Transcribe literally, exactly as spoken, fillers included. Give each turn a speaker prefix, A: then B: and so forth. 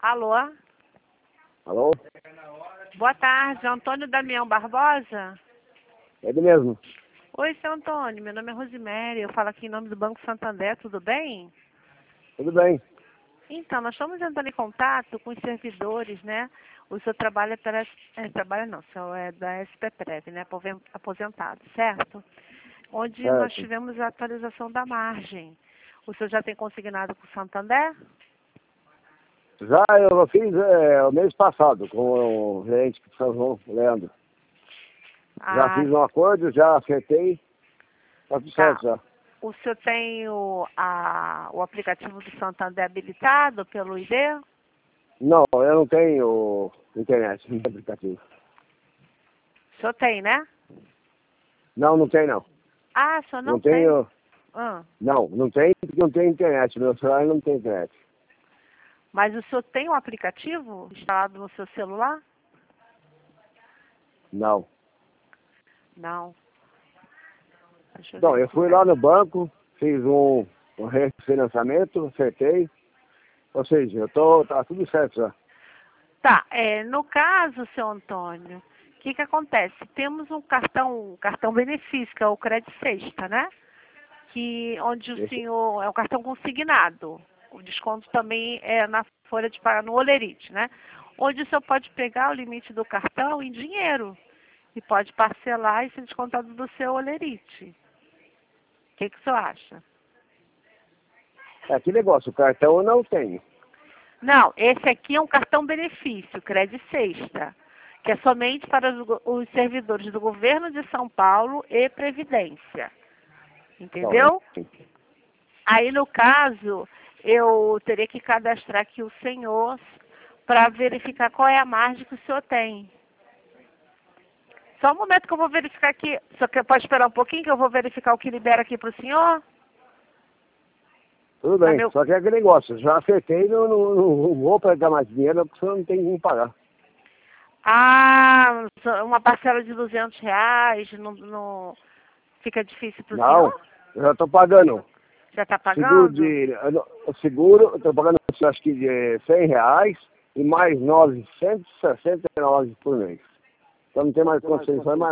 A: Alô?
B: Alô?
A: Boa tarde, Antônio Damião Barbosa?
B: É ele mesmo.
A: Oi, seu Antônio, meu nome é Rosemary, eu falo aqui em nome do Banco Santander, tudo bem?
B: Tudo bem.
A: Então, nós estamos entrando em contato com os servidores, né? O seu trabalho é para... É, trabalho não, o seu é da S P Prev, né? Apoven- Aposentado, certo? Onde nós
B: Certo.
A: tivemos a atualização da margem. O senhor já tem consignado com o Santander?
B: Já eu fiz é, o mês passado com o gerente que São João, Leandro. Já
A: Ah,
B: fiz um acordo, já acertei. Tá tudo
A: tá.
B: certo já.
A: O senhor tem o, a, o aplicativo do Santander habilitado pelo I D?
B: Não, eu não tenho internet no aplicativo.
A: O senhor tem, né?
B: Não, não tem não.
A: Ah, o senhor não
B: Não
A: tem?
B: tenho.
A: Ah,
B: Não, não tem porque não tem internet. Meu celular não tem internet.
A: mas o senhor tem o aplicativo instalado no seu celular?
B: Não.
A: Não. Deixa eu ver
B: Então, eu
A: aqui.
B: fui lá no banco, fiz um, um refinanciamento, acertei. Ou seja, eu tô, tá tudo certo já.
A: Tá, é, no caso, seu Antônio, o que que acontece? Temos um cartão, um cartão benefício, que é o Credit Sexta, né? Que, onde o
B: Esse,
A: senhor, é um cartão consignado. O desconto também é na folha de pagar, no Olerite, né? Onde o senhor pode pegar o limite do cartão em dinheiro e pode parcelar e ser descontado do seu Olerite. O que que o senhor acha?
B: é que negócio, o cartão eu não tenho.
A: Não, esse aqui é um cartão benefício, Credit Sexta, que é somente para os, go- os servidores do governo de São Paulo e Previdência.
B: Então, eu não
A: Entendeu?
B: tenho.
A: Aí, no caso, eu teria que cadastrar aqui o senhor para verificar qual é a margem que o senhor tem. Só um momento que eu vou verificar aqui. Só que pode esperar um pouquinho que eu vou verificar o que libera aqui para o senhor?
B: Tudo
A: Tá
B: bem,
A: meu...
B: só que é aquele negócio, já acertei, não, não, não vou pegar mais dinheiro, porque senão não tem como pagar.
A: Ah, uma parcela de duzentos reais, não, não... fica difícil para o
B: Não,
A: senhor?
B: eu já estou pagando.
A: Já está
B: Seguro
A: pagando?
B: de. eu não- o seguro, eu estou pagando acho que de cem reais e mais novecentos e sessenta e nove por mês. Então não tem mais condições, mais